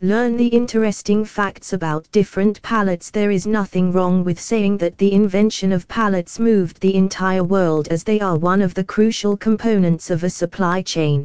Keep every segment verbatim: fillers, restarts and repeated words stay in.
Learn the interesting facts about different pallets. There is nothing wrong with saying that the invention of pallets moved the entire world, as they are one of the crucial components of a supply chain.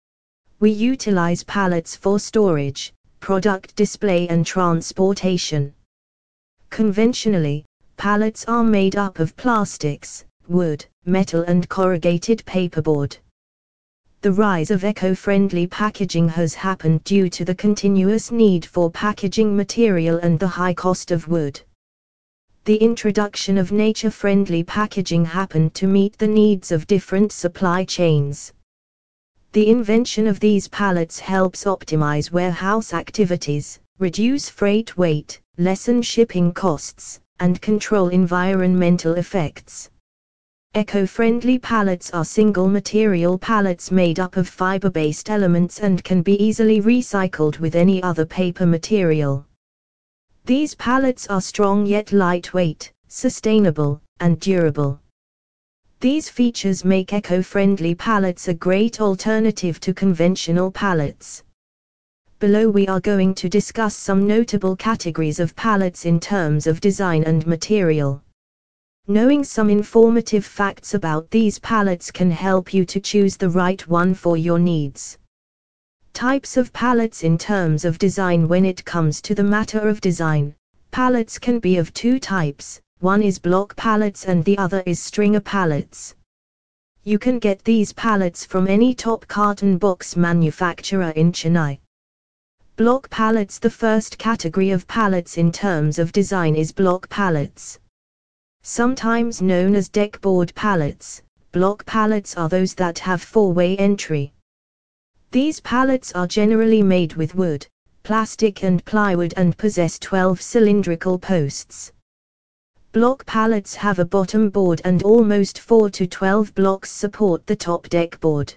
We utilize pallets for storage, product display and transportation. Conventionally, pallets are made up of plastics, wood, metal and corrugated paperboard. The rise of eco-friendly packaging has happened due to the continuous need for packaging material and the high cost of wood. The introduction of nature-friendly packaging happened to meet the needs of different supply chains. The invention of these pallets helps optimize warehouse activities, reduce freight weight, lessen shipping costs, and control environmental effects. Eco-friendly pallets are single-material pallets made up of fiber-based elements and can be easily recycled with any other paper material. These pallets are strong yet lightweight, sustainable, and durable. These features make eco-friendly pallets a great alternative to conventional pallets. Below we are going to discuss some notable categories of pallets in terms of design and material. Knowing some informative facts about these pallets can help you to choose the right one for your needs. Types of pallets in terms of design. When it comes to the matter of design, pallets can be of two types, one is block pallets and the other is stringer pallets. You can get these pallets from any top carton box manufacturer in Chennai. Block pallets. The first category of pallets in terms of design is block pallets. Sometimes known as deckboard pallets, block pallets are those that have four-way entry. These pallets are generally made with wood, plastic and plywood and possess twelve cylindrical posts. Block pallets have a bottom board and almost four to twelve blocks support the top deckboard.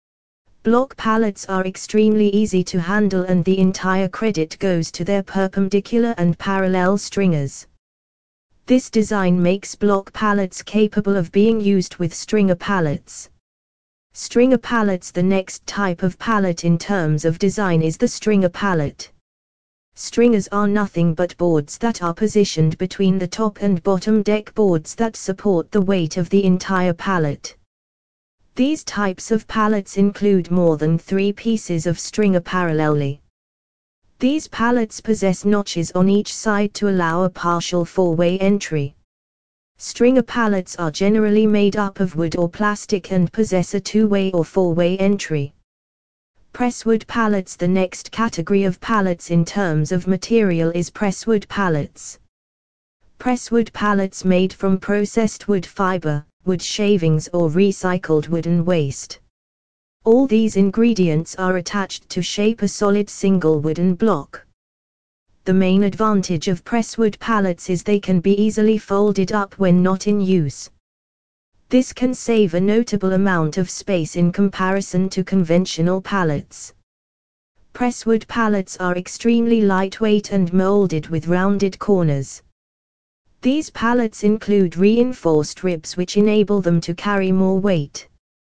Block pallets are extremely easy to handle and the entire credit goes to their perpendicular and parallel stringers. This design makes block pallets capable of being used with stringer pallets. Stringer pallets. The next type of pallet in terms of design is the stringer pallet. Stringers are nothing but boards that are positioned between the top and bottom deck boards that support the weight of the entire pallet. These types of pallets include more than three pieces of stringer parallelly. These pallets possess notches on each side to allow a partial four-way entry. Stringer pallets are generally made up of wood or plastic and possess a two-way or four-way entry. Presswood pallets. The next category of pallets in terms of material is presswood pallets. Presswood pallets made from processed wood fiber, wood shavings or recycled wooden waste. All these ingredients are attached to shape a solid single wooden block. The main advantage of presswood pallets is they can be easily folded up when not in use. This can save a notable amount of space in comparison to conventional pallets. Presswood pallets are extremely lightweight and molded with rounded corners. These pallets include reinforced ribs which enable them to carry more weight.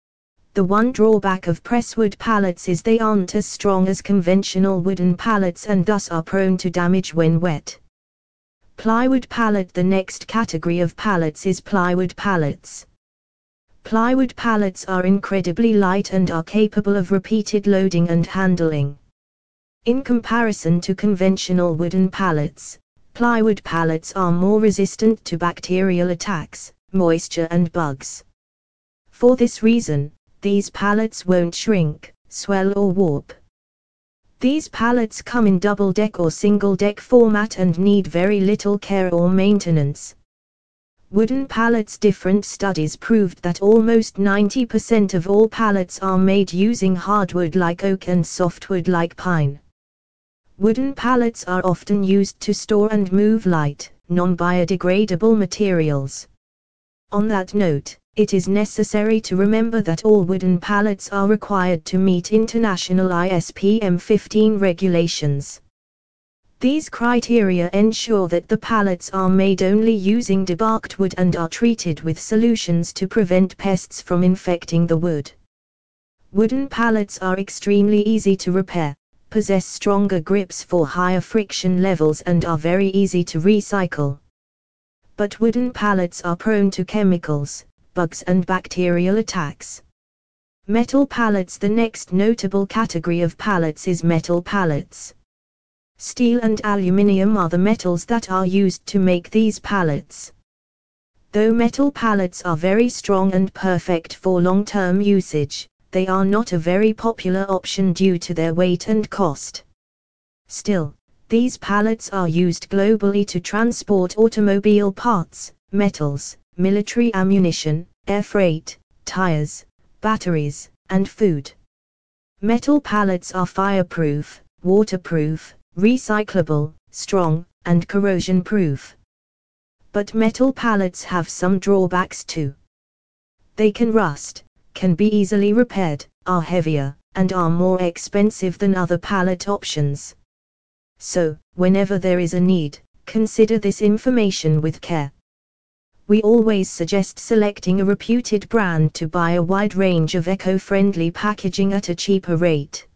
The one drawback of presswood pallets is they aren't as strong as conventional wooden pallets and thus are prone to damage when wet. Plywood pallet. The next category of pallets is plywood pallets. Plywood pallets are incredibly light and are capable of repeated loading and handling. In comparison to conventional wooden pallets, plywood pallets are more resistant to bacterial attacks, moisture and bugs. For this reason, these pallets won't shrink, swell or warp. These pallets come in double-deck or single-deck format and need very little care or maintenance. Wooden pallets. Different studies proved that almost ninety percent of all pallets are made using hardwood like oak and softwood like pine. Wooden pallets are often used to store and move light, non-biodegradable materials. On that note, it is necessary to remember that all wooden pallets are required to meet international I S P M fifteen regulations. These criteria ensure that the pallets are made only using debarked wood and are treated with solutions to prevent pests from infecting the wood. Wooden pallets are extremely easy to repair. possess stronger grips for higher friction levels and are very easy to recycle. But wooden pallets are prone to chemicals, bugs and bacterial attacks. Metal pallets. The next notable category of pallets is metal pallets. Steel and aluminium are the metals that are used to make these pallets. Though metal pallets are very strong and perfect for long-term usage, they are not a very popular option due to their weight and cost. Still, these pallets are used globally to transport automobile parts, metals, military ammunition, air freight, tires, batteries, and food. Metal pallets are fireproof, waterproof, recyclable, strong, and corrosion-proof. But metal pallets have some drawbacks too. They can rust, can be easily repaired, are heavier, and are more expensive than other pallet options. So, whenever there is a need, consider this information with care. We always suggest selecting a reputed brand to buy a wide range of eco-friendly packaging at a cheaper rate.